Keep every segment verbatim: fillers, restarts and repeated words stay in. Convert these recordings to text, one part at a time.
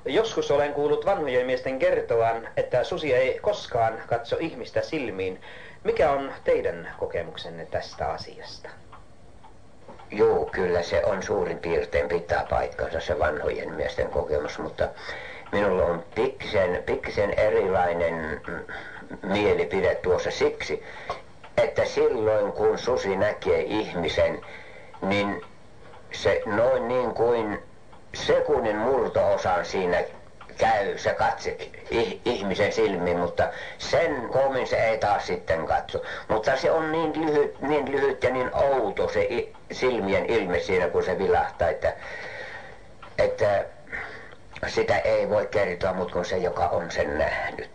Joskus olen kuullut vanhojen miesten kertovan, että susi ei koskaan katso ihmistä silmiin. Mikä on teidän kokemuksenne tästä asiasta? Joo, kyllä se on suurin piirtein pitää paikkansa se vanhojen miesten kokemus, mutta minulla on pikkisen, pikkisen erilainen mielipide tuossa siksi, että silloin kun susi näkee ihmisen, niin se noin niin kuin sekunnin murto-osan siinä käy, se katse ihmisen silmiin, mutta sen komin se ei taas sitten katso. Mutta se on niin lyhyt, niin lyhyt ja niin outo se silmien ilme siinä, kun se vilahtaa, että, että sitä ei voi kertoa, mutta kun se, joka on sen nähnyt.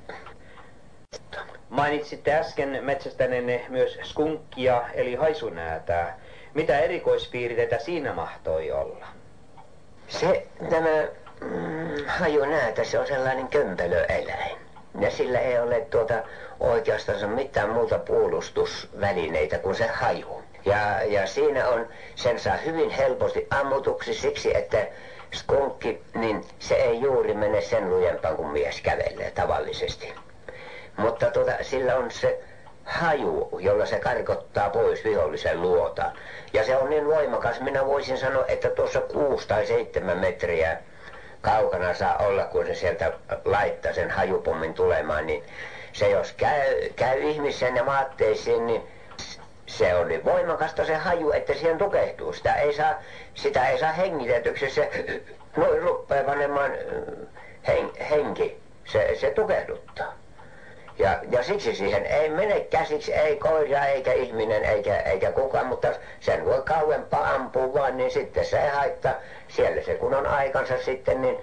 Mainitsitte äsken metsästänenne myös skunkkia eli haisunäätää. Mitä erikoispiirteitä siinä mahtoi olla? Se, tämä mm, hajunäätä, se on sellainen kömpelöeläin. Ja sillä ei ole tuota oikeastaan mitään muuta puolustusvälineitä kuin se haju. Ja, ja siinä on, sen saa hyvin helposti ammutuksi siksi, että skunkki, niin se ei juuri mene sen lujempaan kuin mies kävelee tavallisesti. Mutta tuota, sillä on se haju, jolla se karkottaa pois vihollisen luotaan. Ja se on niin voimakas, minä voisin sanoa, että tuossa kuusi tai seitsemän metriä kaukana saa olla, kun se sieltä laittaa sen hajupommin tulemaan, niin se jos käy, käy ihmisen ja vaatteisiin, niin se on niin voimakasta se haju, että siihen tukehtuu. Sitä ei saa, sitä ei saa hengitetyksi, se noin rupeaa panemaan hen, henki, se, se tukehduttaa. Ja, ja siksi siihen ei mene käsiksi, ei koira eikä ihminen eikä, eikä kukaan, mutta sen voi kauempaa ampua vaan, niin sitten se ei haittaa. Siellä se kun on aikansa sitten, niin,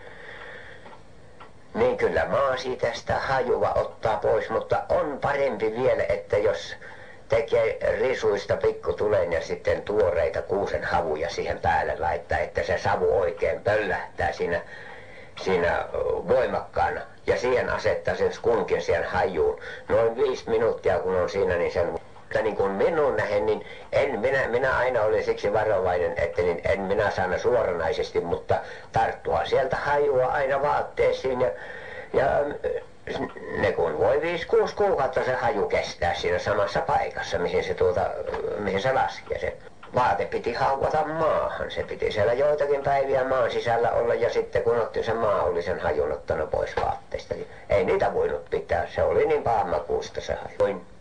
niin kyllä maa siitä sitä hajua ottaa pois, mutta on parempi vielä, että jos tekee risuista pikkutulen ja sitten tuoreita kuusen havuja siihen päälle laittaa, että se savu oikein pöllähtää siinä, siinä voimakkaana. Ja siihen asettaa sen skunkin siihen hajuun. Noin viisi minuuttia kun on siinä, niin sen... Mutta niin kuin minun nähen, niin en minä, minä aina olin siksi varovainen, että niin en minä saana suoranaisesti, mutta tarttua sieltä hajua aina vaatteisiin. Ja, ja ne kun voi viisi kuusi kuukautta se haju kestää siinä samassa paikassa, mihin se, tuota, mihin se laskee. Se vaate piti hauvata maahan. Se piti siellä joitakin päiviä maan sisällä olla ja sitten kun otti se maa, oli sen hajun ottanut pois vaatteista. Ei niitä voinut pitää, se oli niin pahamakuista se haju.